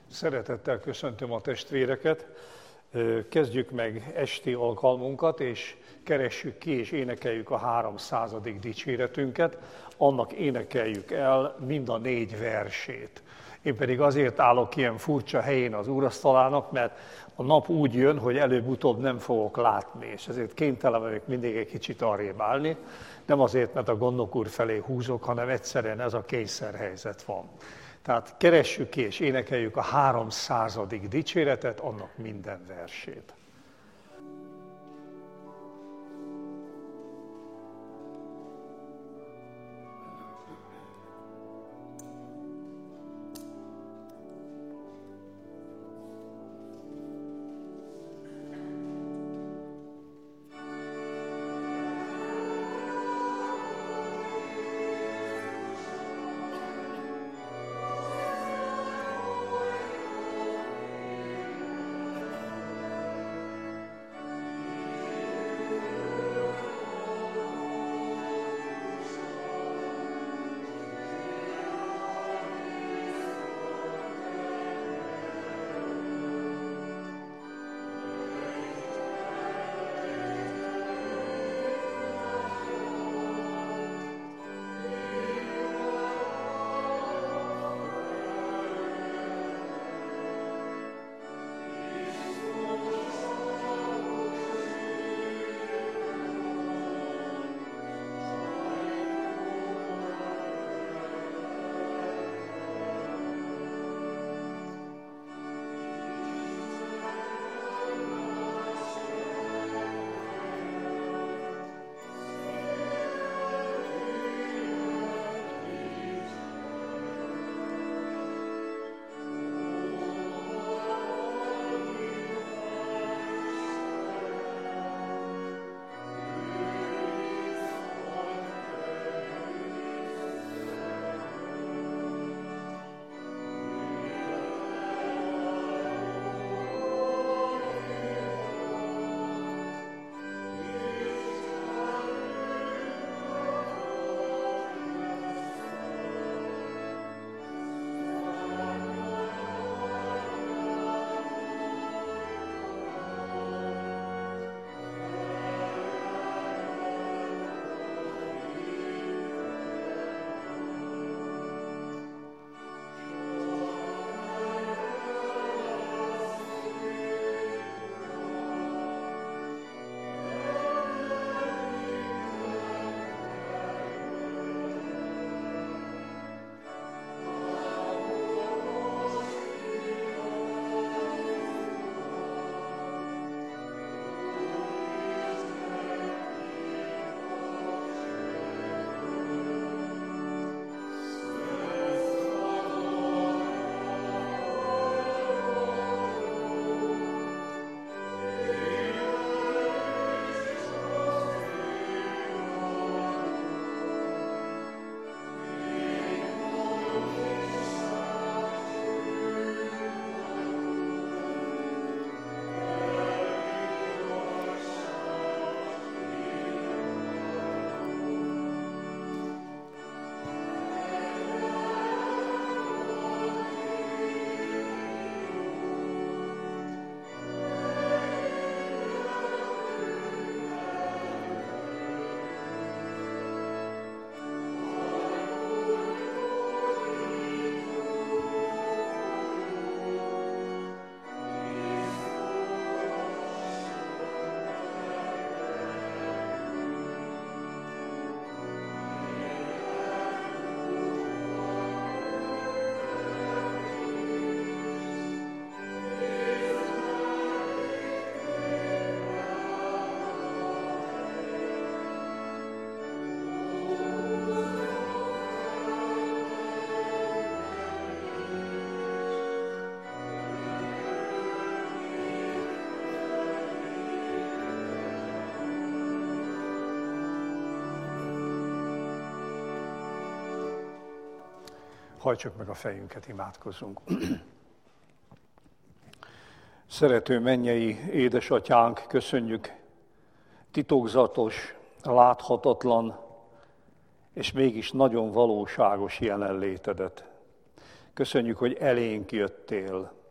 Szeretettel köszöntöm a testvéreket. Kezdjük meg esti alkalmunkat, és keressük ki és énekeljük a 300. dicséretünket. Annak énekeljük el mind a 4 versét. Én pedig azért állok ilyen furcsa helyén az úrasztalának, mert a nap úgy jön, hogy előbb-utóbb nem fogok látni, és ezért kénytelen vagyok mindig egy kicsit arrébb állni. Nem azért, mert a gondnok úr felé húzok, hanem egyszerűen ez a kényszerhelyzet van. Tehát keressük ki és énekeljük a 300. dicséretet, annak minden versét. Hajtsuk meg a fejünket, imádkozzunk. Szerető mennyei édesatyánk, köszönjük titokzatos, láthatatlan, és mégis nagyon valóságos jelenlétedet. Köszönjük, hogy elénk jöttél.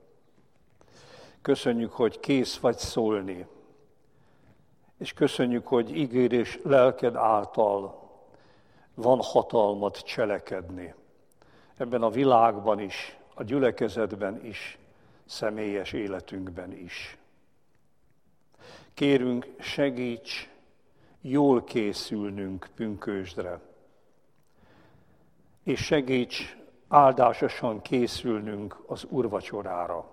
Köszönjük, hogy kész vagy szólni, és köszönjük, hogy igéd és lelked által van hatalmad cselekedni. Ebben a világban is, a gyülekezetben is, személyes életünkben is. Kérünk, segíts jól készülnünk pünkösdre, és segíts áldásosan készülnünk az úrvacsorára.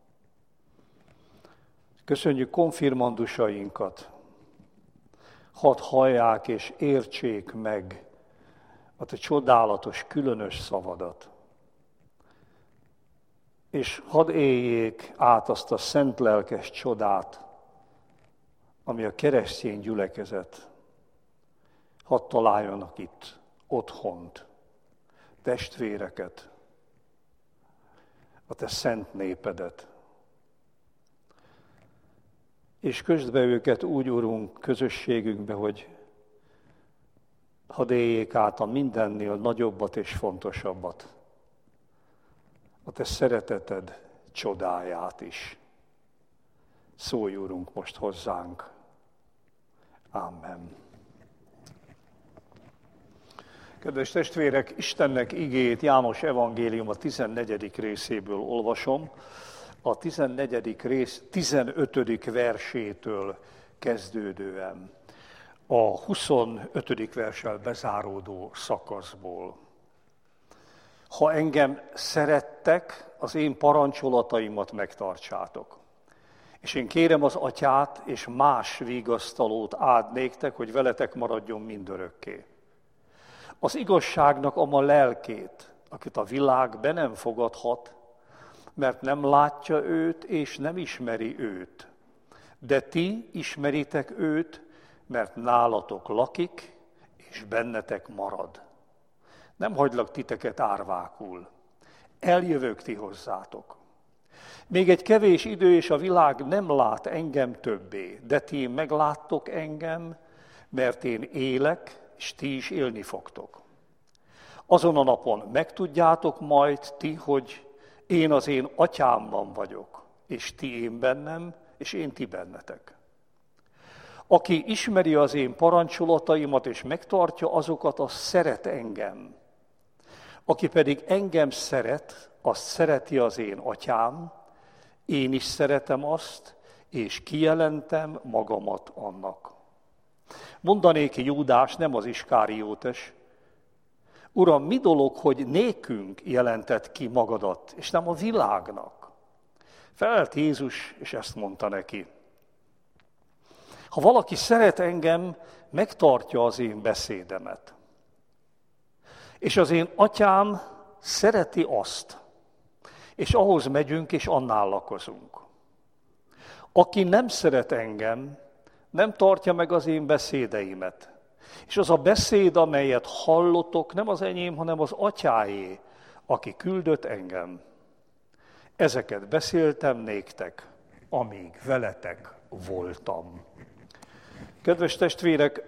Köszönjük konfirmandusainkat, hadd hallják és értsék meg a te csodálatos, különös szavadat. És hadd éljék át azt a szent lelkes csodát, ami a keresztény gyülekezet. Hadd találjanak itt otthont, testvéreket, a te szent népedet. És közd be őket úgy, Urunk, közösségünkbe, hogy hadd éljék át a mindennél nagyobbat és fontosabbat, a te szereteted csodáját is. Szólj, Urunk, most hozzánk. Amen. Kedves testvérek, Istennek igéjét János evangélium a 14. részéből olvasom. A 14. rész 15. versétől kezdődően, a 25. verssel bezáródó szakaszból. Ha engem szerettek, az én parancsolataimat megtartsátok. És én kérem az Atyát, és más vigasztalót ad néktek, hogy veletek maradjon mindörökké. Az igazságnak a lelkét, akit a világ be nem fogadhat, mert nem látja őt, és nem ismeri őt. De ti ismeritek őt, mert nálatok lakik, és bennetek marad. Nem hagylak titeket árvákul. Eljövök ti hozzátok. Még egy kevés idő, és a világ nem lát engem többé, de ti megláttok engem, mert én élek, és ti is élni fogtok. Azon a napon megtudjátok majd ti, hogy én az én atyámban vagyok, és ti én bennem, és én ti bennetek. Aki ismeri az én parancsolataimat, és megtartja azokat, az szeret engem. Aki pedig engem szeret, azt szereti az én atyám, én is szeretem azt, és kijelentem magamat annak. Mondanék Júdás, nem az Iskáriótes: Uram, mi dolog, hogy nékünk jelentett ki magadat, és nem a világnak? Felelt Jézus, és ezt mondta neki: ha valaki szeret engem, megtartja az én beszédemet. És az én atyám szereti azt, és ahhoz megyünk, és annál lakozunk. Aki nem szeret engem, nem tartja meg az én beszédeimet. És az a beszéd, amelyet hallotok, nem az enyém, hanem az atyáé, aki küldött engem. Ezeket beszéltem néktek, amíg veletek voltam. Kedves testvérek,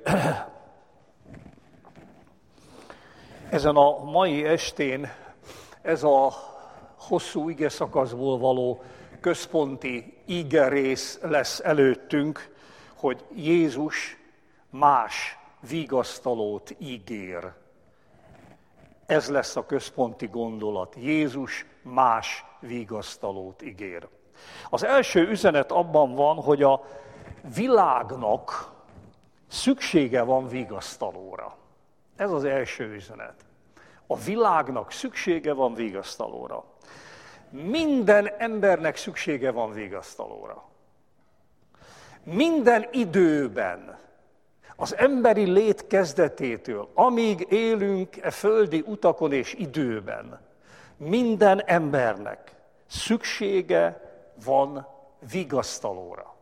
ezen a mai estén ez a hosszú igeszakaszból való központi igerész lesz előttünk, hogy Jézus más vigasztalót ígér. Ez lesz a központi gondolat. Jézus más vigasztalót ígér. Az első üzenet abban van, hogy a világnak szüksége van vigasztalóra. Ez az első üzenet. A világnak szüksége van vigasztalóra. Minden embernek szüksége van vigasztalóra. Minden időben, az emberi lét kezdetétől, amíg élünk e földi utakon és időben, minden embernek szüksége van vigasztalóra.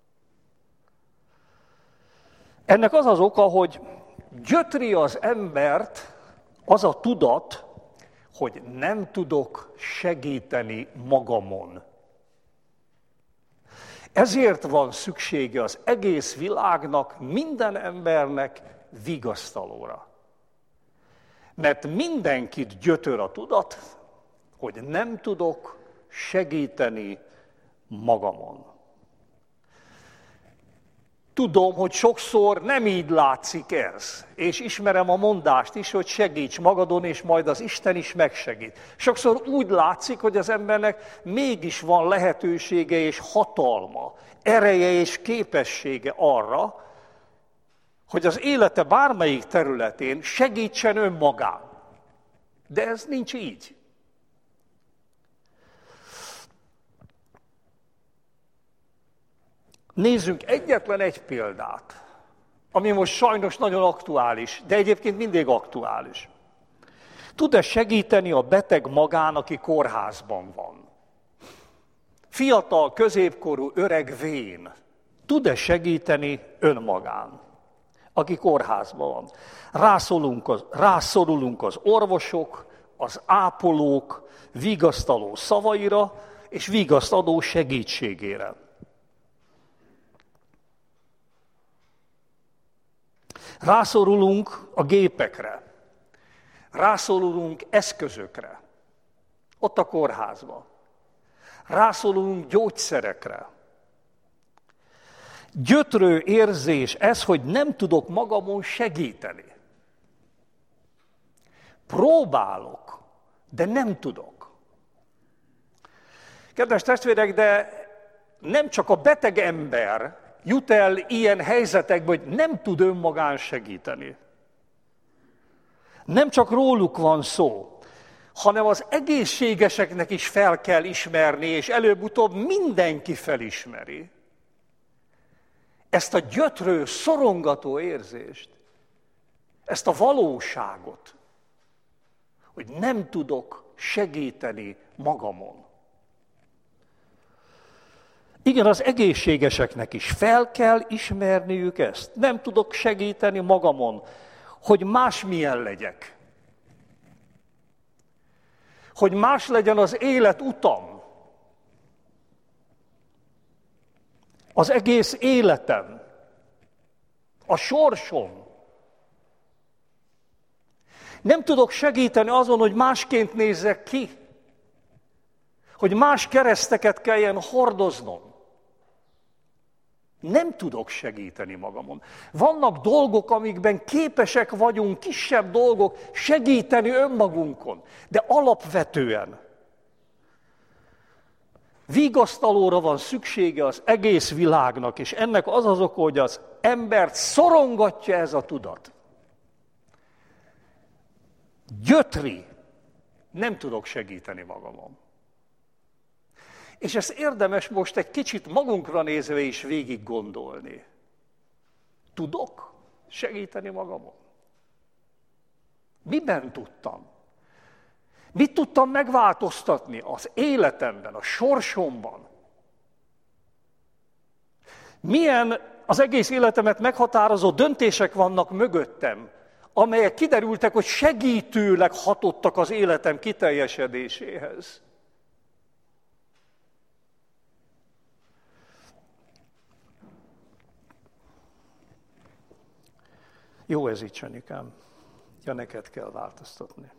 Ennek az az oka, hogy gyötri az embert az a tudat, hogy nem tudok segíteni magamon. Ezért van szüksége az egész világnak, minden embernek vigasztalóra. Mert mindenkit gyötör a tudat, hogy nem tudok segíteni magamon. Tudom, hogy sokszor nem így látszik ez, és ismerem a mondást is, hogy segíts magadon, és majd az Isten is megsegít. Sokszor úgy látszik, hogy az embernek mégis van lehetősége és hatalma, ereje és képessége arra, hogy az élete bármelyik területén segítsen önmagán. De ez nincs így. Nézzünk egyetlen egy példát, ami most sajnos nagyon aktuális, de egyébként mindig aktuális. Tud-e segíteni a beteg magán, aki kórházban van? Fiatal, középkorú, öreg, vén. Tud-e segíteni önmagán, aki kórházban van? Rászorulunk az orvosok, az ápolók vigasztaló szavaira és vigasztaló segítségére. Rászorulunk a gépekre, rászorulunk eszközökre, ott a kórházban. Rászorulunk gyógyszerekre. Gyötrő érzés ez, hogy nem tudok magamon segíteni. Próbálok, de nem tudok. Kedves testvérek, de nem csak a beteg ember jut el ilyen helyzetekbe, hogy nem tud önmagán segíteni. Nem csak róluk van szó, hanem az egészségeseknek is fel kell ismerni, és előbb-utóbb mindenki felismeri ezt a gyötrő, szorongató érzést, ezt a valóságot, hogy nem tudok segíteni magamon. Igen, az egészségeseknek is fel kell ismerniük ezt. Nem tudok segíteni magamon, hogy másmilyen legyek. Hogy más legyen az életutam. Az egész életem. A sorsom. Nem tudok segíteni azon, hogy másként nézzek ki. Hogy más kereszteket kelljen hordoznom. Nem tudok segíteni magamon. Vannak dolgok, amikben képesek vagyunk, kisebb dolgok, segíteni önmagunkon. De alapvetően vigasztalóra van szüksége az egész világnak, és ennek az az oka, hogy az embert szorongatja ez a tudat. Gyötri, nem tudok segíteni magamon. És ezt érdemes most egy kicsit magunkra nézve is végig gondolni. Tudok segíteni magamon? Miben tudtam? Mit tudtam megváltoztatni az életemben, a sorsomban? Milyen az egész életemet meghatározó döntések vannak mögöttem, amelyek kiderültek, hogy segítőleg hatottak az életem kiteljesedéséhez? Jó ez így, Csanikám. Ja, neked kell változtatni.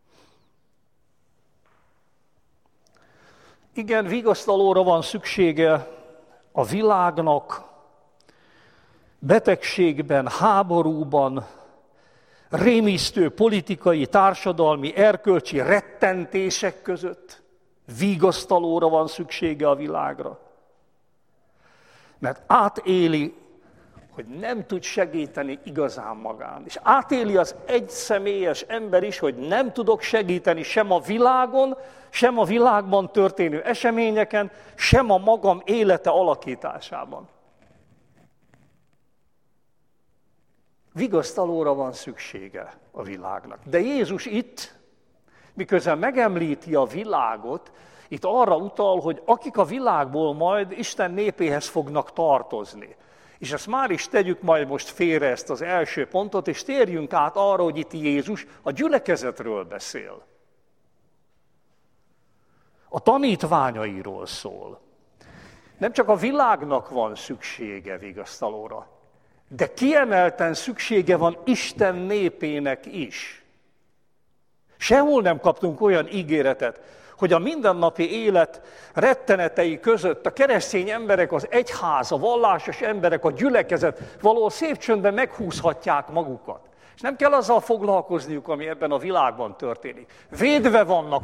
Igen, vigasztalóra van szüksége a világnak, betegségben, háborúban, rémisztő politikai, társadalmi, erkölcsi rettentések között. Vigasztalóra van szüksége a világra. Mert átéli, hogy nem tud segíteni igazán magán. És átéli az egyszemélyes ember is, hogy nem tudok segíteni sem a világon, sem a világban történő eseményeken, sem a magam élete alakításában. Vigasztalóra van szüksége a világnak. De Jézus itt, miközben megemlíti a világot, itt arra utal, hogy akik a világból majd Isten népéhez fognak tartozni. És ezt már is tegyük majd most félre ezt az első pontot, és térjünk át arra, hogy itt Jézus a gyülekezetről beszél. A tanítványairól szól. Nem csak a világnak van szüksége vigasztalóra, de kiemelten szüksége van Isten népének is. Sehol nem kaptunk olyan ígéretet, hogy a mindennapi élet rettenetei között a keresztény emberek, az egyház, a vallásos emberek, a gyülekezet valahol szép csöndben meghúzhatják magukat. És nem kell azzal foglalkozniuk, ami ebben a világban történik. Védve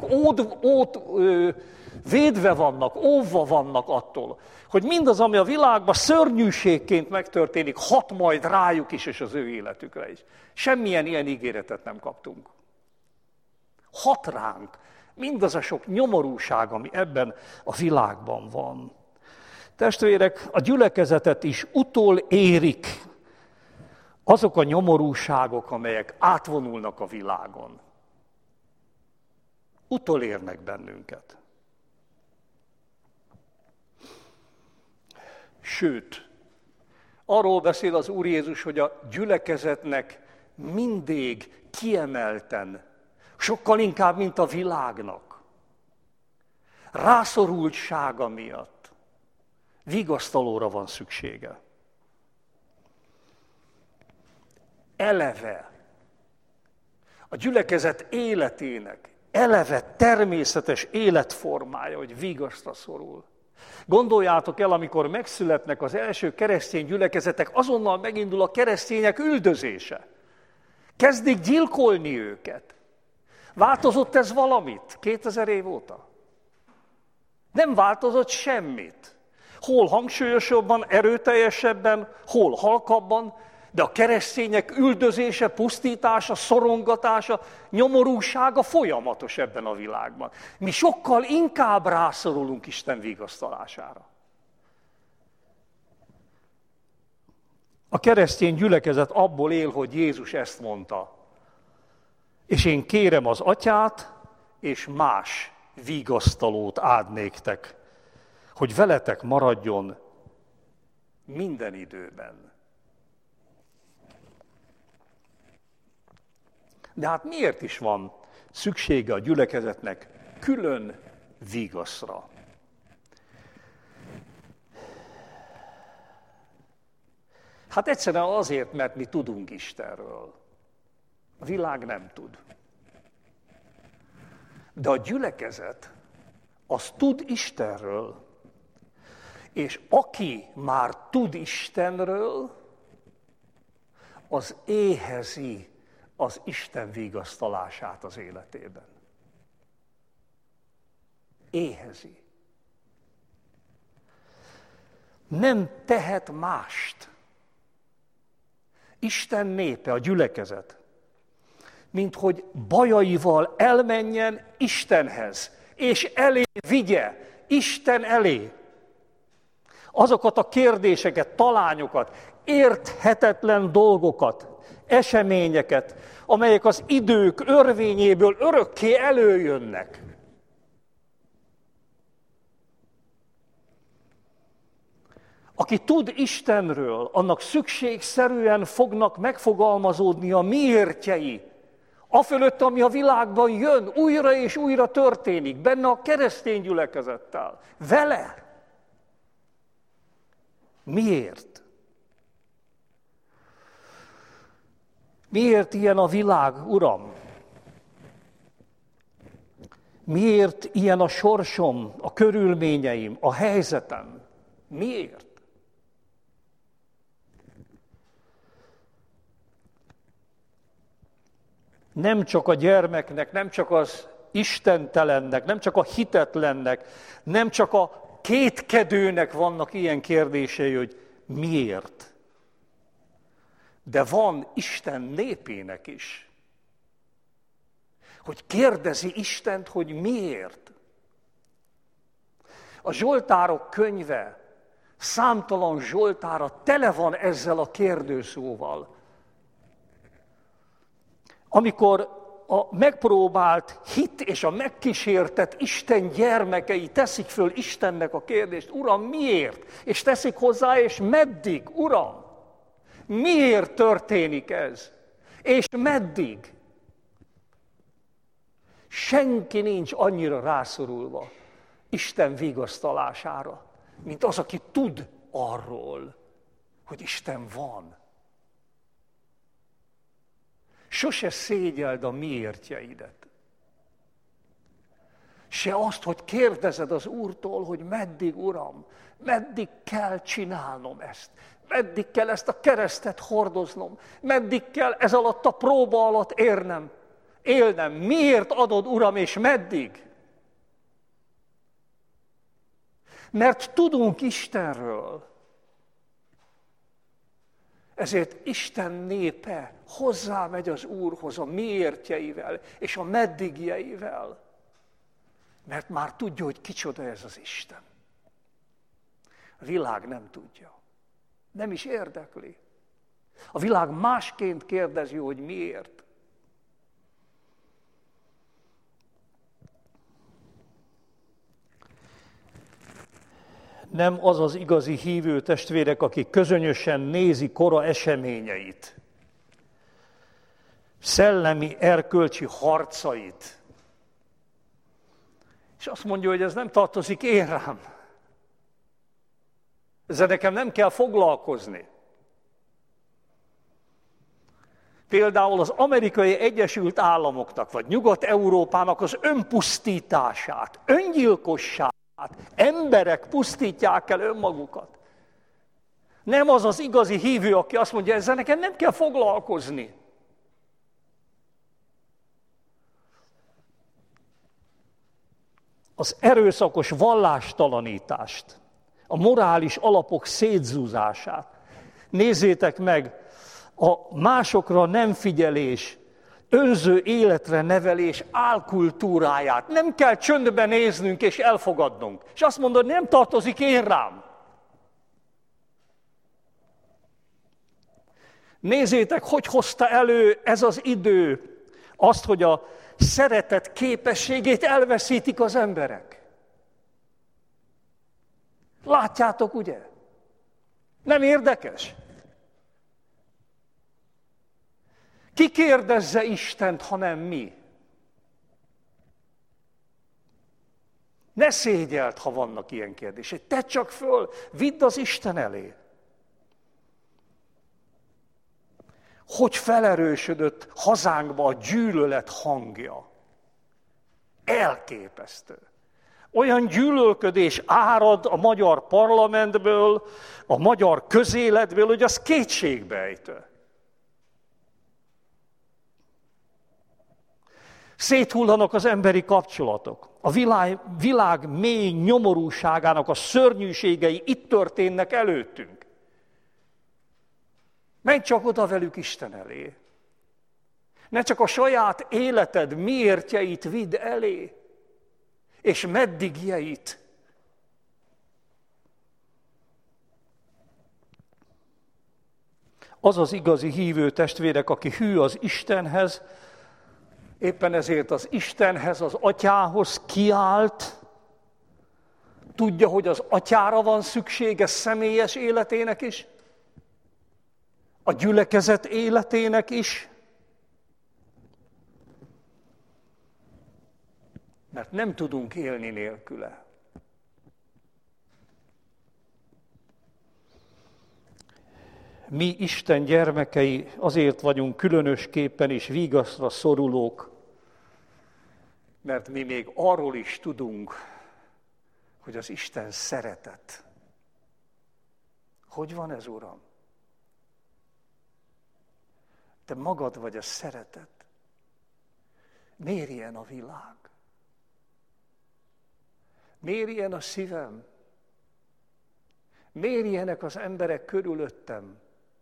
vannak, óvva vannak attól, hogy mindaz, ami a világban szörnyűségként megtörténik, hat majd rájuk is és az ő életükre is. Semmilyen ilyen ígéretet nem kaptunk. Hat ránk mindaz a sok nyomorúság, ami ebben a világban van. Testvérek, a gyülekezetet is utolérik azok a nyomorúságok, amelyek átvonulnak a világon. Utolérnek bennünket. Sőt, arról beszél az Úr Jézus, hogy a gyülekezetnek mindig kiemelten, sokkal inkább, mint a világnak, rászorultsága miatt vigasztalóra van szüksége. Eleve a gyülekezet életének eleve természetes életformája, hogy vigasztra szorul. Gondoljátok el, amikor megszületnek az első keresztény gyülekezetek, azonnal megindul a keresztények üldözése. Kezdik gyilkolni őket. Változott ez valamit 2000 év óta? Nem változott semmit. Hol hangsúlyosabban, erőteljesebben, hol halkabban, de a keresztények üldözése, pusztítása, szorongatása, nyomorúsága folyamatos ebben a világban. Mi sokkal inkább rászorulunk Isten vigasztalására. A keresztény gyülekezet abból él, hogy Jézus ezt mondta. És én kérem az Atyát, és más vigasztalót ad néktek, hogy veletek maradjon minden időben. De hát miért is van szüksége a gyülekezetnek külön vigaszra? Hát egyszerűen azért, mert mi tudunk Istenről. A világ nem tud. De a gyülekezet az tud Istenről, és aki már tud Istenről, az éhezi az Isten vigasztalását az életében. Éhezi. Nem tehet mást. Isten népe, a gyülekezet, mint hogy bajaival elmenjen Istenhez, és elé vigye, Isten elé azokat a kérdéseket, talányokat, érthetetlen dolgokat, eseményeket, amelyek az idők örvényéből örökké előjönnek. Aki tud Istenről, annak szükségszerűen fognak megfogalmazódni a miértjei, afölött, ami a világban jön, újra és újra történik, benne a keresztény gyülekezettel, vele. Miért? Miért ilyen a világ, Uram? Miért ilyen a sorsom, a körülményeim, a helyzetem? Miért? Nem csak a gyermeknek, nem csak az istentelennek, nem csak a hitetlennek, nem csak a kétkedőnek vannak ilyen kérdései, hogy miért. De van Isten népének is, hogy kérdezi Istent, hogy miért. A Zsoltárok könyve, számtalan Zsoltára tele van ezzel a kérdőszóval. Amikor a megpróbált hit és a megkísértett Isten gyermekei teszik föl Istennek a kérdést, Uram, miért? És teszik hozzá, és meddig, Uram? Miért történik ez? És meddig? Senki nincs annyira rászorulva Isten vigasztalására, mint az, aki tud arról, hogy Isten van. Sose szégyeld a miértjeidet. Se azt, hogy kérdezed az Úrtól, hogy meddig, Uram, meddig kell csinálnom ezt, meddig kell ezt a keresztet hordoznom, meddig kell ez alatt a próba alatt élnem, miért adod, Uram, és meddig? Mert tudunk Istenről. Ezért Isten népe hozzámegy az Úrhoz a miértjeivel és a meddigjeivel. Mert már tudja, hogy kicsoda ez az Isten. A világ nem tudja. Nem is érdekli. A világ másként kérdezi, hogy miért. Nem az az igazi hívő testvérek, aki közönösen nézi kora eseményeit, szellemi, erkölcsi harcait, és azt mondja, hogy ez nem tartozik én rám. Ezzel nekem nem kell foglalkozni. Például az Amerikai Egyesült Államoknak, vagy Nyugat-Európának az önpusztítását, öngyilkosságát, emberek pusztítják el önmagukat. Nem az az igazi hívő, aki azt mondja, ezzel nekem nem kell foglalkozni. Az erőszakos vallástalanítást, a morális alapok szétzúzását. Nézzétek meg, a másokra nem figyelés, önző életre nevelés álkultúráját. Nem kell csöndben néznünk és elfogadnunk. És azt mondod, nem tartozik én rám. Nézzétek, hogy hozta elő ez az idő azt, hogy a szeretet képességét elveszítik az emberek. Látjátok, ugye? Nem érdekes? Ki kérdezze Istent, ha nem mi? Ne szégyeld, ha vannak ilyen kérdések. Tedd csak föl, vidd az Isten elé. Hogy felerősödött hazánkba a gyűlölet hangja. Elképesztő. Olyan gyűlölködés árad a magyar parlamentből, a magyar közéletből, hogy az kétségbejtő. Széthullanak az emberi kapcsolatok. A világ mély nyomorúságának a szörnyűségei itt történnek előttünk. Menj csak oda velük Isten elé. Ne csak a saját életed miértjeit vidd elé, és meddigjeit. Az az igazi hívő testvérek, aki hű az Istenhez, éppen ezért az Istenhez, az Atyához kiált, tudja, hogy az Atyára van szüksége személyes életének is, a gyülekezet életének is, mert nem tudunk élni nélküle. Mi Isten gyermekei azért vagyunk különösképpen is vigaszra szorulók, mert mi még arról is tudunk, hogy az Isten szeretet. Hogy van ez, Uram? Te magad vagy a szeretet. Miért ilyen a világ? Miért ilyen a szívem? Miért ilyenek az emberek körülöttem?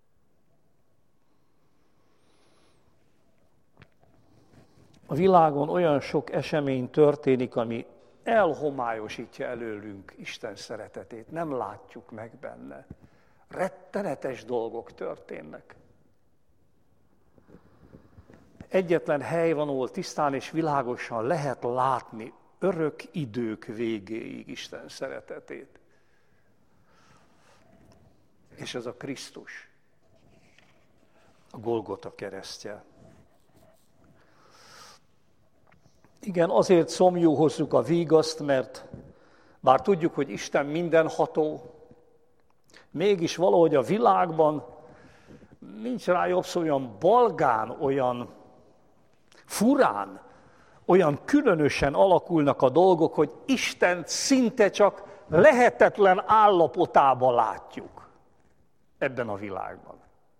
A világon olyan sok esemény történik, ami elhomályosítja előlünk Isten szeretetét. Nem látjuk meg benne. Rettenetes dolgok történnek. Egyetlen hely van, ahol tisztán és világosan lehet látni örök idők végéig Isten szeretetét. És ez a Krisztus, a Golgota keresztje. Igen, azért szomjúhozzuk a vígaszt, mert bár tudjuk, hogy Isten mindenható, mégis valahogy a világban nincs rá jobb szó, olyan balgán, olyan furán, olyan különösen alakulnak a dolgok, hogy Istent szinte csak lehetetlen állapotában látjuk ebben a világban.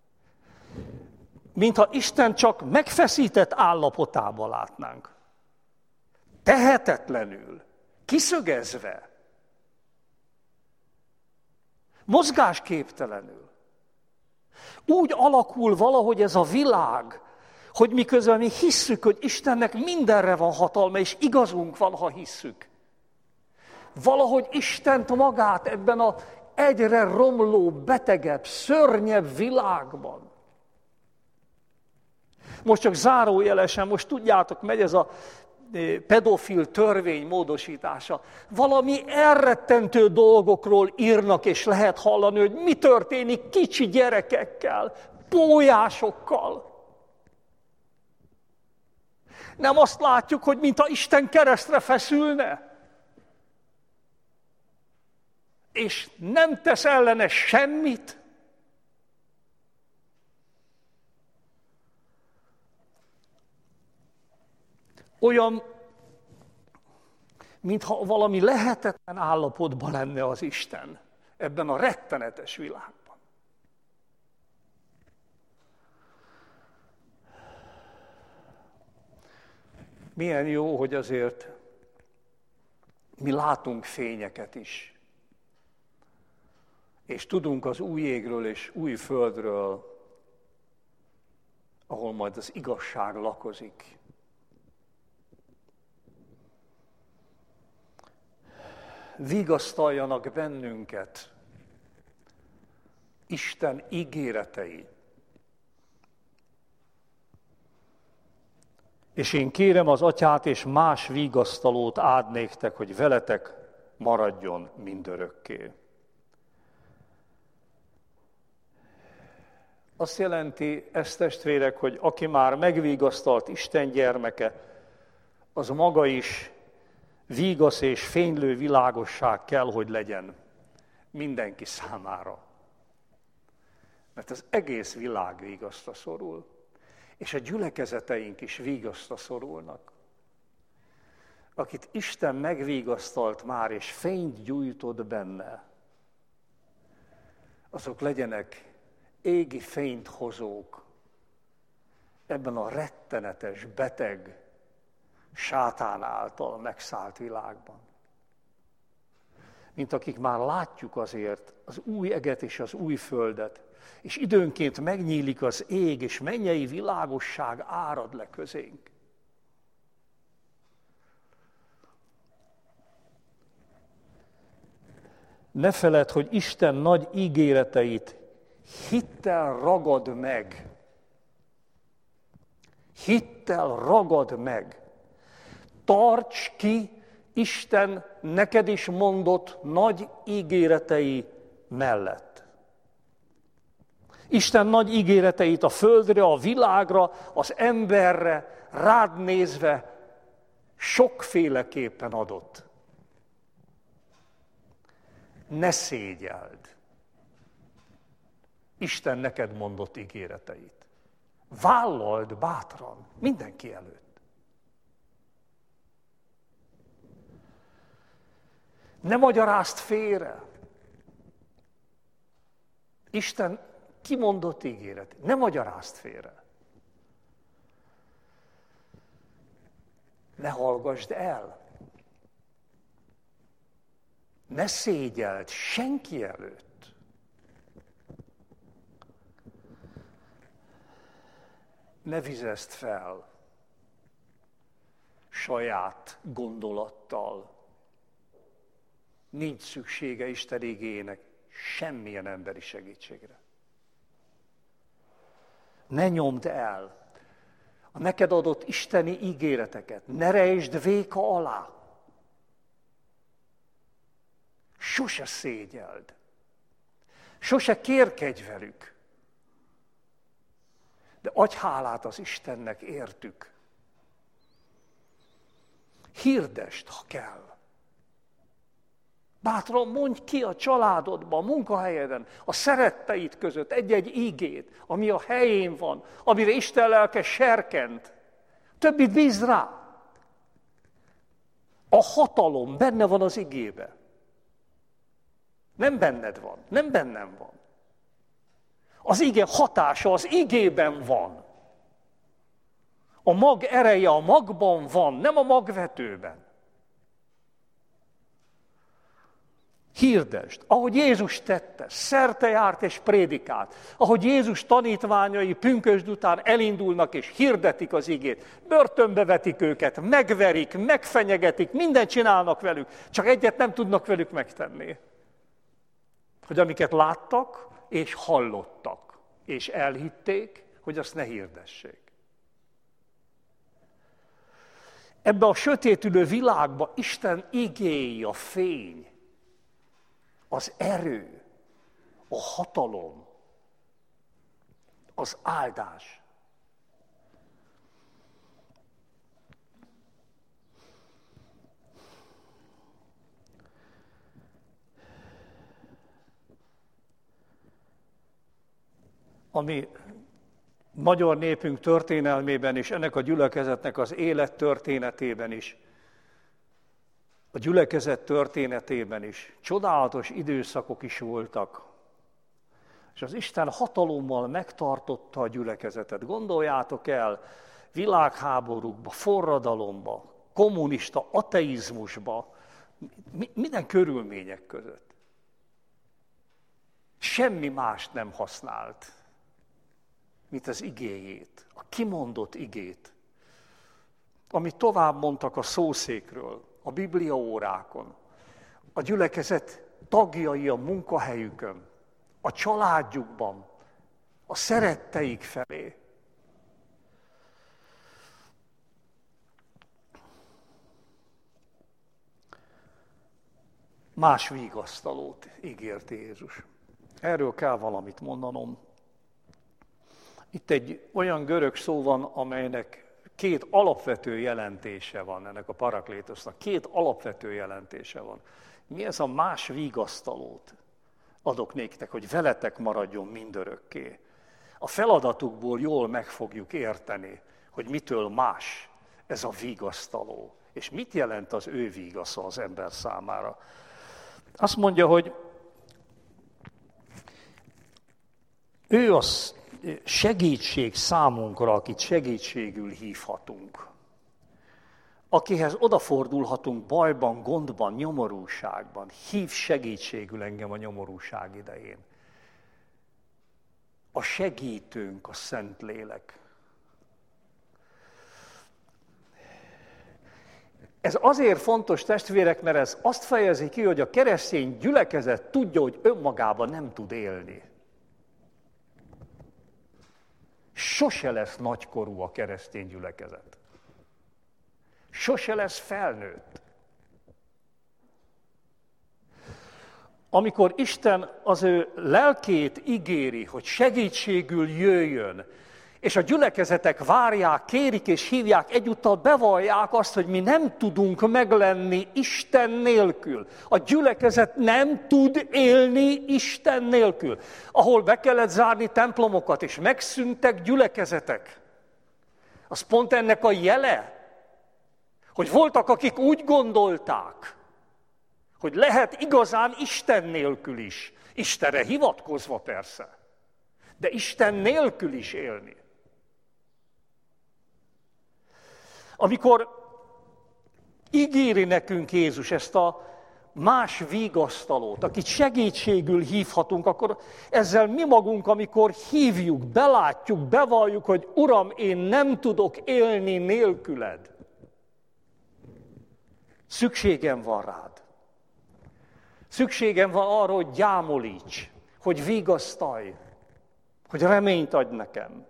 Mintha Isten csak megfeszített állapotában látnánk. Tehetetlenül, kiszögezve, mozgásképtelenül. Úgy alakul valahogy ez a világ, hogy miközben mi hisszük, hogy Istennek mindenre van hatalma, és igazunk van, ha hisszük. Valahogy Istent magát ebben az egyre romló, betegebb, szörnyebb világban. Most csak zárójelesen, most tudjátok, megy ez a pedofil törvény módosítása. Valami elrettentő dolgokról írnak, és lehet hallani, hogy mi történik kicsi gyerekekkel, pólyásokkal. Nem azt látjuk, hogy mintha Isten keresztre feszülne, és nem tesz ellene semmit. Olyan, mintha valami lehetetlen állapotban lenne az Isten ebben a rettenetes világban. Milyen jó, hogy azért mi látunk fényeket is, és tudunk az új égről és új földről, ahol majd az igazság lakozik. Vigasztaljanak bennünket Isten ígéretei. És én kérem az Atyát, és más vigasztalót áld néktek, hogy veletek maradjon mindörökké. Azt jelenti ez, testvérek, hogy aki már megvigasztalt Isten gyermeke, az maga is vígasz és fénylő világosság kell, hogy legyen mindenki számára. Mert az egész világ vigasztra szorul, és a gyülekezeteink is vigasztra szorulnak. Akit Isten megvigasztalt már, és fényt gyújtott benne, azok legyenek égi fényt hozók ebben a rettenetes, beteg, sátán által megszállt világban. Mint akik már látjuk azért az új eget és az új földet, és időnként megnyílik az ég, és mennyei világosság árad le közénk. Ne feledd, hogy Isten nagy ígéreteit hittel ragad meg. Hittel ragad meg. Tarts ki Isten neked is mondott nagy ígéretei mellett. Isten nagy ígéreteit a földre, a világra, az emberre, rád nézve sokféleképpen adott. Ne szégyeld Isten neked mondott ígéreteit. Vállald bátran, mindenki előtt. Ne magyarázd félre. Isten kimondott ígéret. Ne magyarázd félre. Ne hallgassd el. Ne szégyeld senki előtt. Ne vizezd fel saját gondolattal. Nincs szüksége Isten igének semmilyen emberi segítségre. Ne nyomd el a neked adott isteni ígéreteket, ne rejtsd véka alá. Sose szégyeld, sose kérkedj velük, de adj hálát az Istennek értük. Hirdesd, ha kell. Bátran mondj ki a családodban, a munkahelyeden, a szeretteid között egy-egy ígét, ami a helyén van, amire Isten lelke serkent. Többit bízd rá. A hatalom benne van az igébe. Nem benned van, nem bennem van. Az ige hatása az igében van. A mag ereje a magban van, nem a magvetőben. Hirdesd, ahogy Jézus tette, szerte járt és prédikált, ahogy Jézus tanítványai pünkösd után elindulnak és hirdetik az igét, börtönbe vetik őket, megverik, megfenyegetik, mindent csinálnak velük, csak egyet nem tudnak velük megtenni. Hogy amiket láttak és hallottak, és elhitték, hogy azt ne hirdessék. Ebbe a sötétülő világba Isten igéi a fény, az erő, a hatalom, az áldás. Ami magyar népünk történelmében és ennek a gyülekezetnek az élettörténetében is, a gyülekezet történetében is csodálatos időszakok is voltak. És az Isten hatalommal megtartotta a gyülekezetet. Gondoljátok el, világháborúkba, forradalomba, kommunista ateizmusba, minden körülmények között. Semmi mást nem használt, mint az igéjét, a kimondott igét, amit tovább mondtak a szószékről, a bibliaórákon, a gyülekezet tagjai a munkahelyükön, a családjukban, a szeretteik felé. Más vigasztalót ígért Jézus. Erről kell valamit mondanom. Itt egy olyan görög szó van, amelynek két alapvető jelentése van ennek a paraklétosznak. Két alapvető jelentése van. Mi ez a más vigasztalót adok néktek, hogy veletek maradjon mindörökké. A feladatukból jól meg fogjuk érteni, hogy mitől más ez a vigasztaló. És mit jelent az ő vigasza az ember számára. Azt mondja, hogy ő az segítség számunkra, akit segítségül hívhatunk. Akihez odafordulhatunk bajban, gondban, nyomorúságban. Hív segítségül engem a nyomorúság idején. A segítőnk a Szentlélek. Ez azért fontos, testvérek, mert ez azt fejezi ki, hogy a keresztény gyülekezet tudja, hogy önmagában nem tud élni. Sose lesz nagykorú a keresztény gyülekezet. Sose lesz felnőtt. Amikor Isten az ő lelkét ígéri, hogy segítségül jöjjön, és a gyülekezetek várják, kérik és hívják, egyúttal bevallják azt, hogy mi nem tudunk meglenni Isten nélkül. A gyülekezet nem tud élni Isten nélkül. Ahol be kellett zárni templomokat, és megszűntek gyülekezetek. Az pont ennek a jele, hogy voltak, akik úgy gondolták, hogy lehet igazán Isten nélkül is. Istenre hivatkozva persze, de Isten nélkül is élni. Amikor ígéri nekünk Jézus ezt a más vigasztalót, akit segítségül hívhatunk, akkor ezzel mi magunk, amikor hívjuk, belátjuk, bevalljuk, hogy Uram, én nem tudok élni nélküled. Szükségem van rád. Szükségem van arra, hogy gyámolíts, hogy vigasztalj, hogy reményt adj nekem.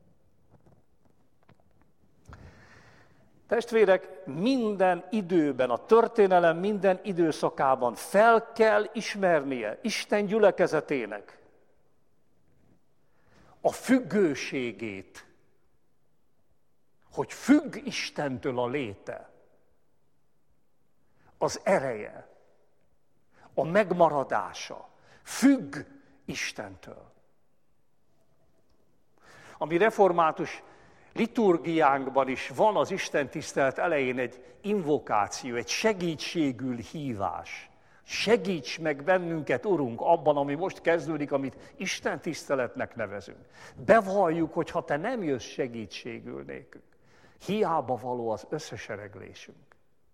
Testvérek, minden időben, a történelem minden időszakában fel kell ismernie Isten gyülekezetének a függőségét, hogy függ Istentől a léte, az ereje, a megmaradása, függ Istentől. A mi református liturgiánkban is van az istentisztelet elején egy invokáció, egy segítségül hívás. Segíts meg bennünket, Urunk, abban, ami most kezdődik, amit istentiszteletnek nevezünk. Bevalljuk, hogy ha te nem jössz segítségül nékünk, hiába való az összesereglésünk.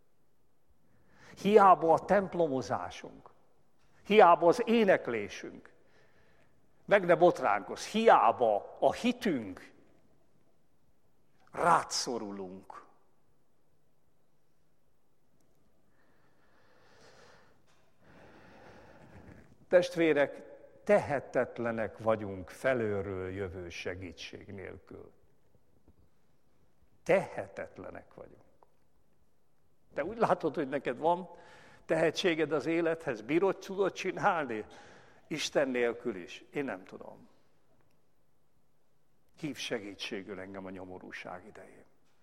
Hiába a templomozásunk. Hiába az éneklésünk. Meg ne botránkozz, hiába a hitünk. Rád szorulunk. Testvérek, tehetetlenek vagyunk felőről jövő segítség nélkül. Tehetetlenek vagyunk. Te úgy látod, hogy neked van tehetséged az élethez, tudod csinálni? Isten nélkül is. Én nem tudom. Hív segítségül engem a nyomorúság idején.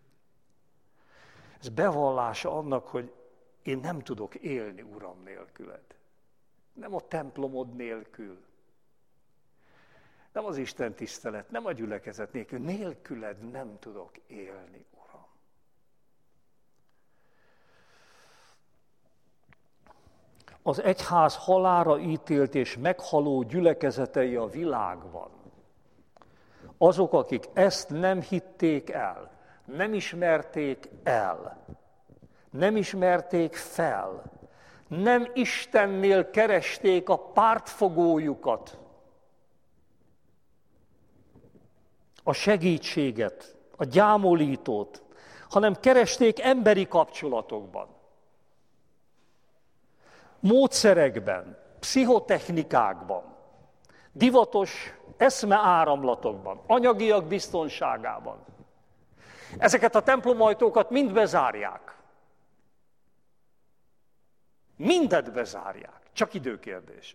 Ez bevallása annak, hogy én nem tudok élni, Uram, nélküled. Nem a templomod nélkül. Nem az Isten tisztelet, nem a gyülekezet nélkül. Nélküled nem tudok élni, Uram. Az egyház halálra ítélt és meghaló gyülekezetei a világban, azok, akik ezt nem hitték el, nem ismerték el, nem ismerték fel, nem Istennél keresték a pártfogójukat, a segítséget, a gyámolítót, hanem keresték emberi kapcsolatokban, módszerekben, pszichotechnikákban, divatos eszmeáramlatokban, anyagiak biztonságában. Ezeket a templomajtókat mind bezárják. Mindet bezárják, csak időkérdése.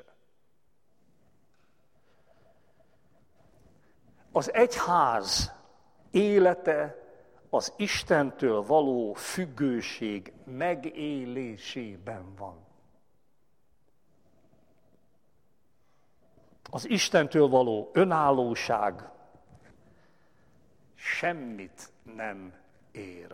Az egyház élete az Istentől való függőség megélésében van. Az Istentől való önállóság semmit nem ér.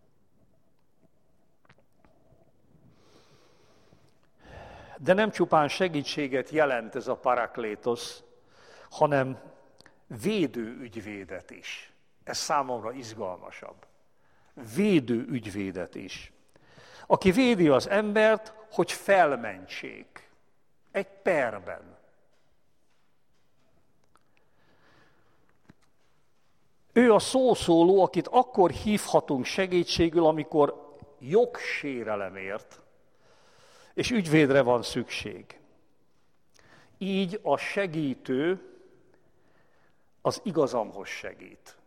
De nem csupán segítséget jelent ez a paraklétosz, hanem védőügyvédet is. Ez számomra izgalmasabb. Védőügyvédet is. Aki védi az embert, hogy felmentsék egy perben. Ő a szószóló, akit akkor hívhatunk segítségül, amikor jogsérelemért és ügyvédre van szükség. Így a segítő az igazamhoz segít.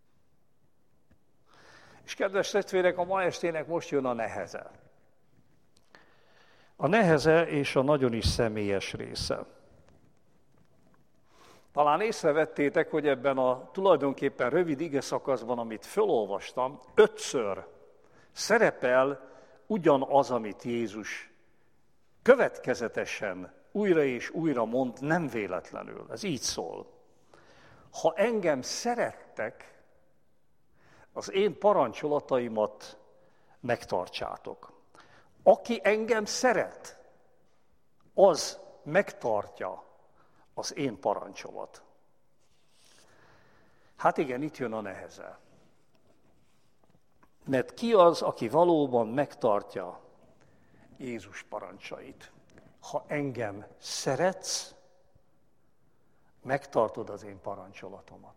És kedves testvérek, a ma estének most jön a neheze. A neheze és a nagyon is személyes része. Talán észrevettétek, hogy ebben a tulajdonképpen rövid igeszakaszban, amit fölolvastam, 5-ször szerepel ugyanaz, amit Jézus következetesen újra és újra mond, nem véletlenül. Ez így szól. Ha engem szerettek, az én parancsolataimat megtartsátok. Aki engem szeret, az megtartja az én parancsomat. Hát igen, itt jön a neheze. Mert ki az, aki valóban megtartja Jézus parancsait? Ha engem szeretsz, megtartod az én parancsolatomat.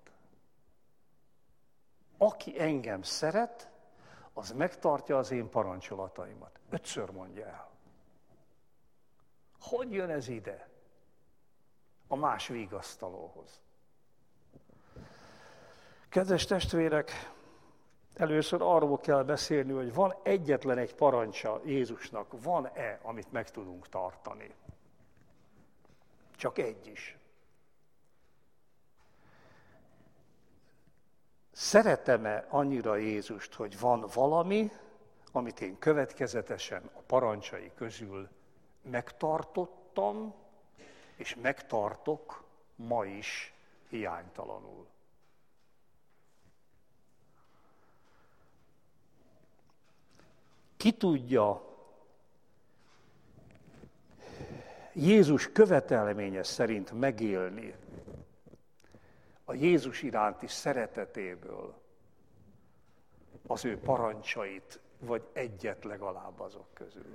Aki engem szeret, az megtartja az én parancsolataimat. 5-ször mondja el. Hogy jön ez ide? A más vigasztalóhoz. Kedves testvérek, először arról kell beszélni, hogy van egyetlen egy parancsa Jézusnak, van-e, amit meg tudunk tartani? Csak egy is. Szeretem-e annyira Jézust, hogy van valami, amit én következetesen a parancsai közül megtartottam, és megtartok ma is hiánytalanul. ki tudja Jézus követelménye szerint megélni a Jézus iránti szeretetéből az ő parancsait, vagy egyet legalább azok közül.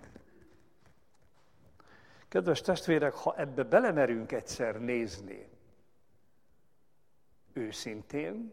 Kedves testvérek, ha ebbe belemerünk egyszer nézni, őszintén,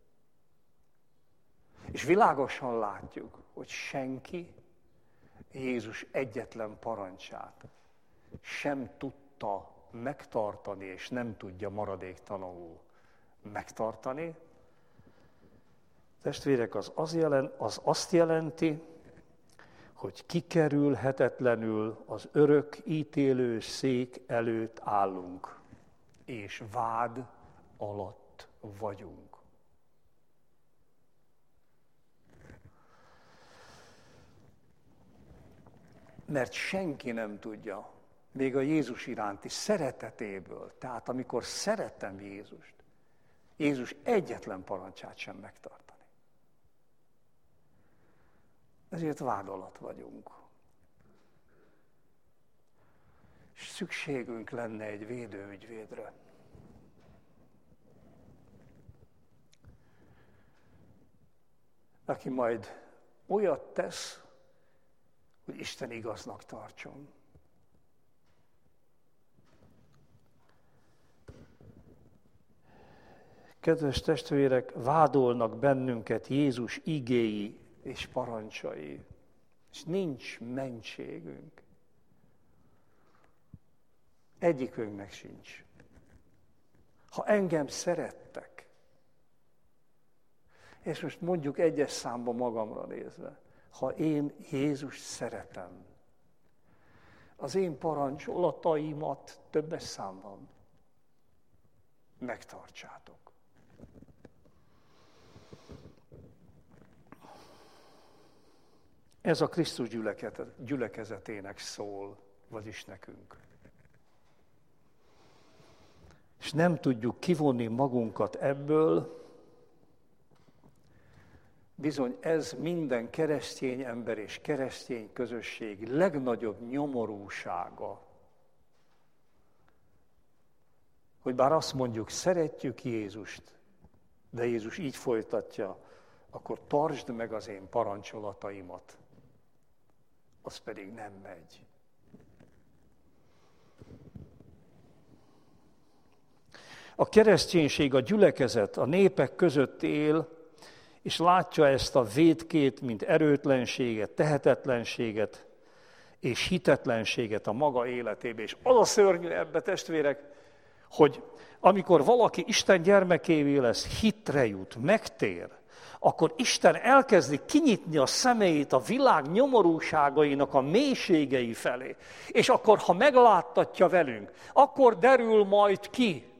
és világosan látjuk, hogy senki Jézus egyetlen parancsát sem tudta megtartani, és nem tudja maradéktalanul megtartani. Testvérek, az azt jelenti, hogy kikerülhetetlenül az örök ítélő szék előtt állunk, és vád alatt vagyunk. Mert senki nem tudja, még a Jézus iránti szeretetéből, tehát amikor szeretem Jézust, Jézus egyetlen parancsát sem megtartani. Ezért vád alatt vagyunk. És szükségünk lenne egy védőügyvédre. Aki majd olyat tesz, hogy Isten igaznak tartson. Kedves testvérek, vádolnak bennünket Jézus igéi és parancsai, és nincs mentségünk. Egyikünknek sincs. Ha engem szerettek, és most mondjuk egyes számba magamra nézve, ha én Jézust szeretem, az én parancsolataimat többes számban megtartsátok. Ez a Krisztus gyülekezetének szól, vagyis nekünk. És nem tudjuk kivonni magunkat ebből, bizony ez minden keresztény ember és keresztény közösség legnagyobb nyomorúsága. Hogy bár azt mondjuk, szeretjük Jézust, de Jézus így folytatja, akkor tartsd meg az én parancsolataimat. Az pedig nem megy. A kereszténység, a gyülekezet a népek között él, és látja ezt a vétkét, mint erőtlenséget, tehetetlenséget és hitetlenséget a maga életébe. És az a szörnyű ebbe, testvérek, hogy amikor valaki Isten gyermekévé lesz, hitre jut, megtér, akkor Isten elkezdi kinyitni a szemeit a világ nyomorúságainak a mélységei felé. És akkor, ha megláttatja velünk, akkor derül majd ki,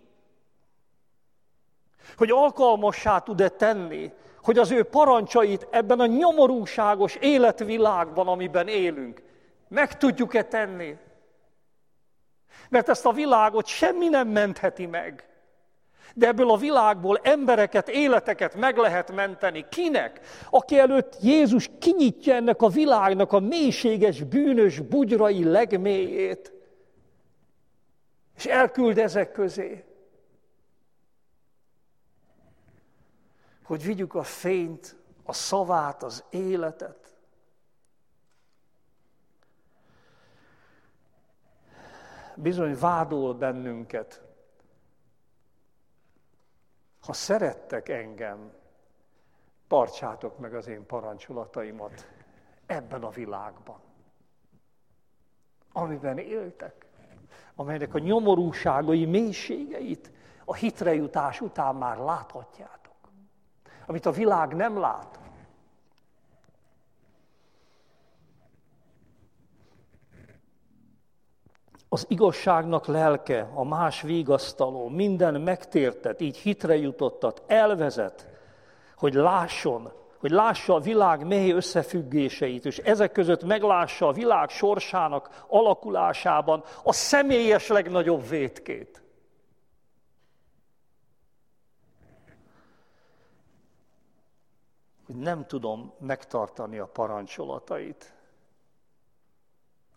hogy alkalmassá tud-e tenni, hogy az ő parancsait ebben a nyomorúságos életvilágban, amiben élünk, meg tudjuk-e tenni. Mert ezt a világot semmi nem mentheti meg. De ebből a világból embereket, életeket meg lehet menteni. Kinek? Aki előtt Jézus kinyitja ennek a világnak a mélységes, bűnös bugyrai legmélyét, és elküld ezek közé, hogy vigyük a fényt, a szavát, az életet. Bizony vádol bennünket. Ha szerettek engem, tartsátok meg az én parancsolataimat ebben a világban, amiben éltek, amelynek a nyomorúságai mélységeit a hitrejutás után már láthatjátok, amit a világ nem lát. Az igazságnak lelke, a más vigasztaló, minden megtértet, így hitre jutottat, elvezet, hogy lássa a világ mély összefüggéseit, és ezek között meglássa a világ sorsának alakulásában a személyes legnagyobb vétkét. Hogy nem tudom megtartani a parancsolatait.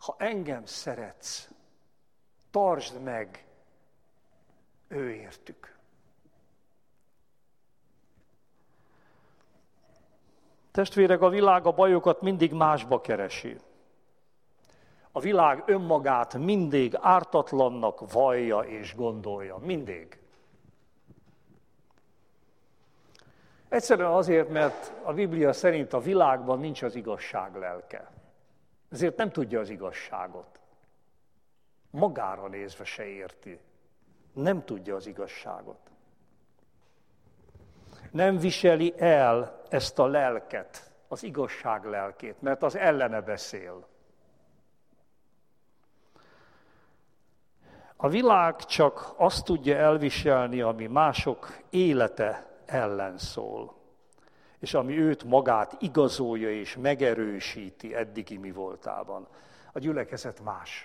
Ha engem szeretsz, tartsd meg ő értük. Testvérek, a világ a bajokat mindig másba keresi. A világ önmagát mindig ártatlannak vallja és gondolja. Mindig. Egyszerűen azért, mert a Biblia szerint a világban nincs az igazság lelke. Ezért nem tudja az igazságot. Magára nézve se érti. Nem tudja az igazságot. Nem viseli el ezt a lelket, az igazság lelkét, mert az ellene beszél. A világ csak azt tudja elviselni, ami mások élete ellen szól, és ami őt magát igazolja és megerősíti eddigi mi voltában. A gyülekezet más.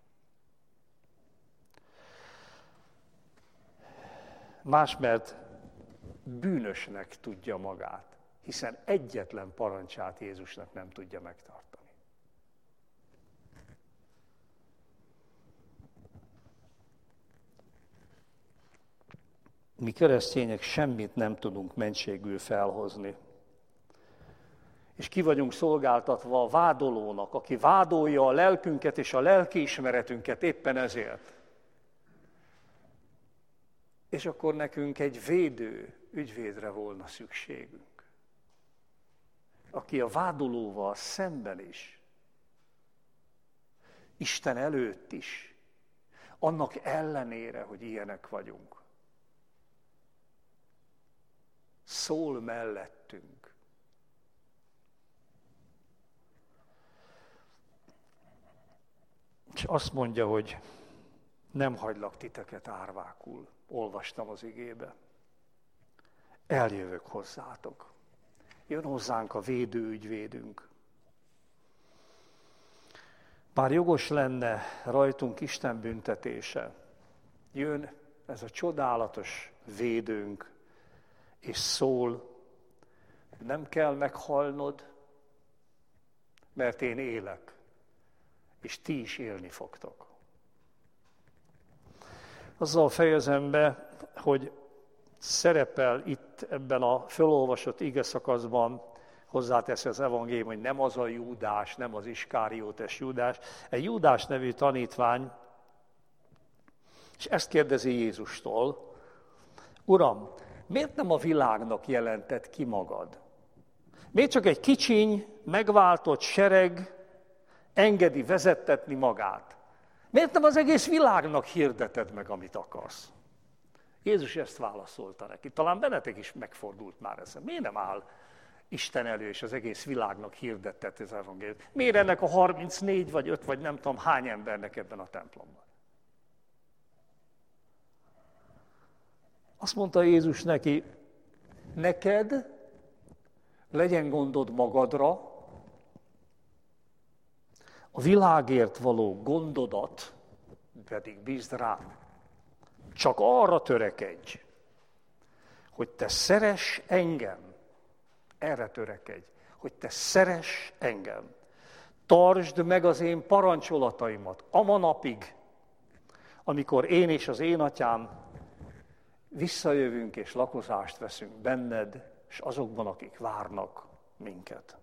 Más, mert bűnösnek tudja magát, hiszen egyetlen parancsát Jézusnak nem tudja megtartani. Mi keresztények semmit nem tudunk mentségül felhozni. És ki vagyunk szolgáltatva a vádolónak, aki vádolja a lelkünket és a lelkiismeretünket éppen ezért. És akkor nekünk egy védő ügyvédre volna szükségünk, aki a vádolóval szemben is, Isten előtt is, annak ellenére, hogy ilyenek vagyunk, szól mellettünk. És azt mondja, hogy nem hagylak titeket árvákul. Olvastam az igébe. Eljövök hozzátok. Jön hozzánk a védőügyvédünk. Bár jogos lenne rajtunk Isten büntetése, jön ez a csodálatos védőnk, és szól, nem kell meghalnod, mert én élek, és ti is élni fogtok. Azzal fejezem be, hogy szerepel itt ebben a felolvasott igeszakaszban, hozzáteszi az evangélium, hogy nem az a Júdás, nem az Iskáriótes Júdás, egy Júdás nevű tanítvány, és ezt kérdezi Jézustól, Uram, miért nem a világnak jelented ki magad? Miért csak egy kicsiny, megváltott sereg engedi vezettetni magát? Miért nem az egész világnak hirdeted meg, amit akarsz? Jézus ezt válaszolta neki. Talán bennetek is megfordult már ez. Miért nem áll Isten elő, és az egész világnak hirdetett az evangéliumot? Miért ennek a 34 vagy 5 vagy nem tudom hány embernek ebben a templomban? Azt mondta Jézus neki, neked legyen gondod magadra, a világért való gondodat pedig bízd rám. Csak arra törekedj, hogy te szeress engem. Erre törekedj, hogy te szeress engem. Tartsd meg az én parancsolataimat a napig, amikor én és az én atyám visszajövünk és lakozást veszünk benned, és azokban, akik várnak minket.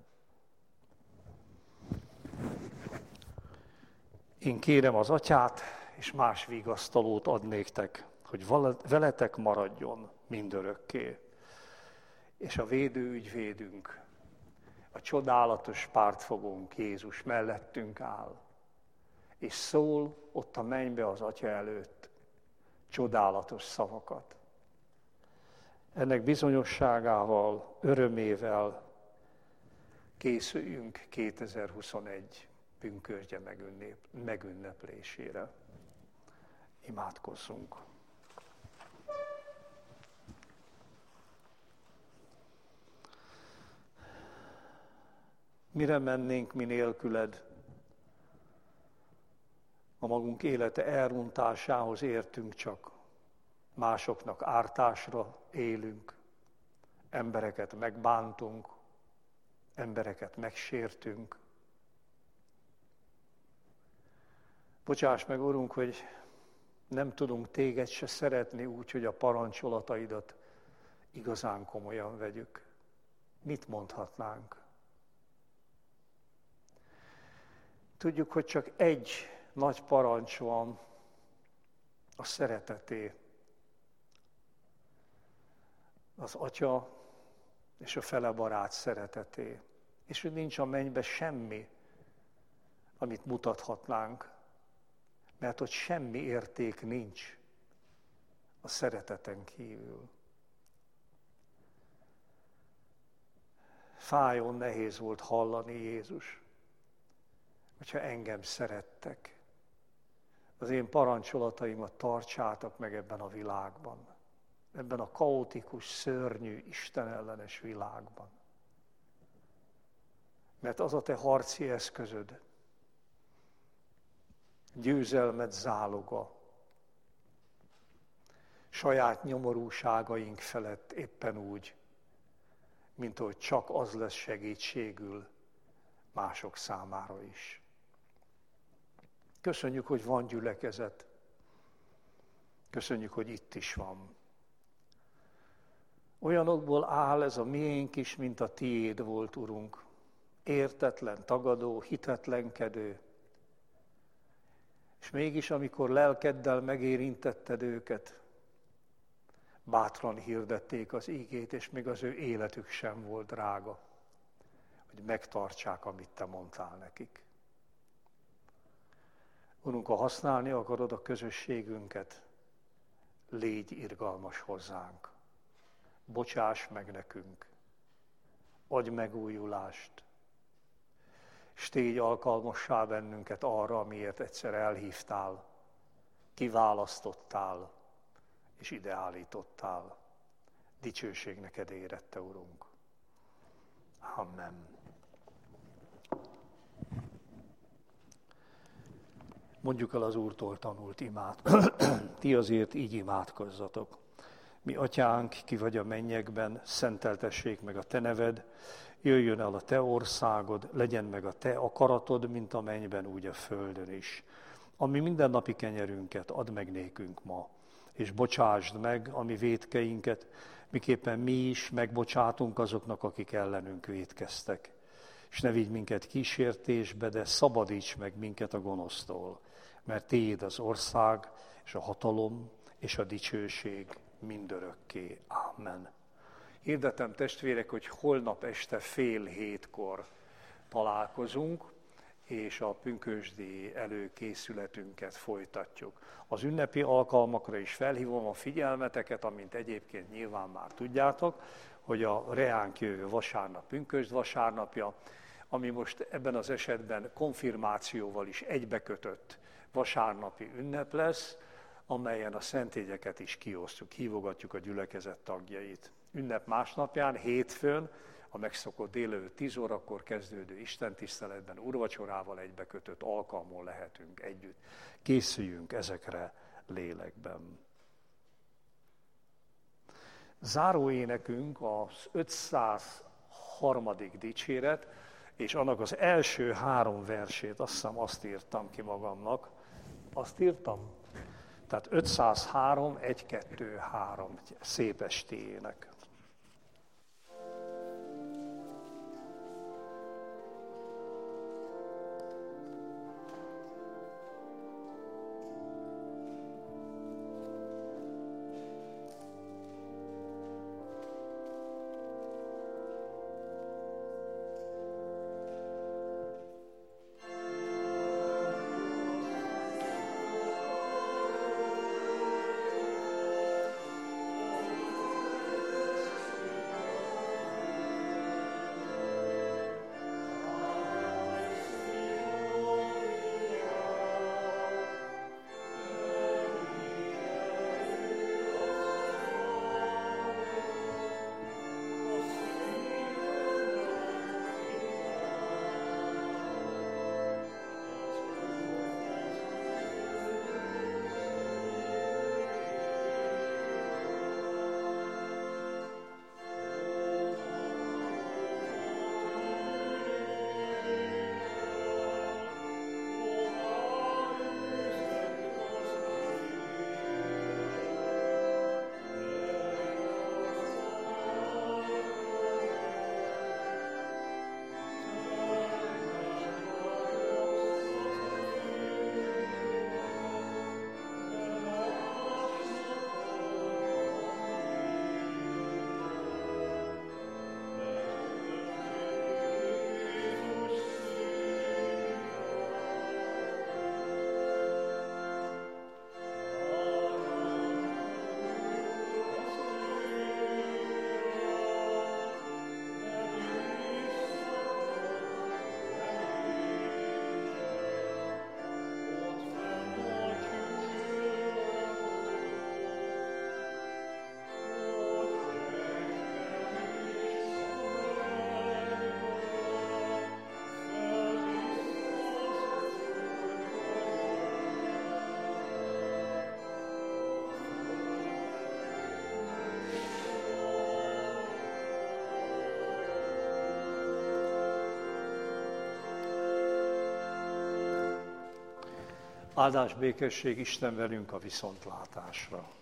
Én kérem az atyát, és más vigasztalót ad néktek, hogy veletek maradjon mindörökké. És a védőügyvédünk, a csodálatos pártfogónk Jézus mellettünk áll, és szól ott a mennybe az Atya előtt csodálatos szavakat. Ennek bizonyosságával, örömével készüljünk 2021 bűnkördje megünneplésére. Imádkozzunk! Mire mennénk mi nélküled? A magunk élete elrontásához értünk csak. Másoknak ártásra élünk, embereket megbántunk, embereket megsértünk. Bocsáss meg, Urunk, hogy nem tudunk téged se szeretni úgy, hogy a parancsolataidat igazán komolyan vegyük. Mit mondhatnánk? Tudjuk, hogy csak egy nagy parancs van, a szereteté. Az Atya és a fele barát szereteté. És hogy nincs a mennyben semmi, amit mutathatnánk, mert hogy semmi érték nincs a szereteten kívül. Fájón nehéz volt hallani, Jézus, hogyha engem szerettek. Az én parancsolataimat tartsátok meg ebben a világban, ebben a kaotikus, szörnyű, istenellenes világban. Mert az a te harci eszközöd, győzelmed záloga, saját nyomorúságaink felett éppen úgy, mint hogy csak az lesz segítségül mások számára is. Köszönjük, hogy van gyülekezet. Köszönjük, hogy itt is van. Olyanokból áll ez a miénk is, mint a tiéd volt, Urunk. Értetlen, tagadó, hitetlenkedő. És mégis, amikor lelkeddel megérintetted őket, bátran hirdették az ígét, és még az ő életük sem volt drága, hogy megtartsák, amit te mondtál nekik. Urunk, ha használni akarod a közösségünket, légy irgalmas hozzánk. Bocsáss meg nekünk, adj megújulást, és tégy alkalmassá bennünket arra, amiért egyszer elhívtál, kiválasztottál és ideállítottál. Dicsőség neked érette, Urunk. Amen. Mondjuk el az Úrtól tanult imát. Ti azért így imádkozzatok. Mi atyánk, ki vagy a mennyekben, szenteltessék meg a te neved, jöjjön el a te országod, legyen meg a te akaratod, mint a mennyben, úgy a földön is. Ami mindennapi kenyerünket add meg nékünk ma, és bocsásd meg a mi vétkeinket, miképpen mi is megbocsátunk azoknak, akik ellenünk vétkeztek. És ne vigy minket kísértésbe, de szabadíts meg minket a gonosztól, mert tiéd az ország, és a hatalom, és a dicsőség mindörökké. Amen. Hirdetem, testvérek, hogy holnap este 6:30 találkozunk, és a pünkösdi előkészületünket folytatjuk. Az ünnepi alkalmakra is felhívom a figyelmeteket, amint egyébként nyilván már tudjátok, hogy a reánk jövő vasárnap pünkösd vasárnapja, ami most ebben az esetben konfirmációval is egybekötött vasárnapi ünnep lesz, amelyen a szentjegyeket is kiosztjuk, hívogatjuk a gyülekezet tagjait. Ünnep másnapján, hétfőn, a megszokott délelőtt 10 órakor kezdődő istentiszteletben úrvacsorával egybekötött alkalmon lehetünk együtt. Készüljünk ezekre lélekben. Záróénekünk az 503. dicséret, és annak az első 3 versét, azt hiszem azt írtam ki magamnak. Azt írtam? Tehát 503, 1, 2, 3, szép estéjének. Áldás békesség, Isten velünk a viszontlátásra.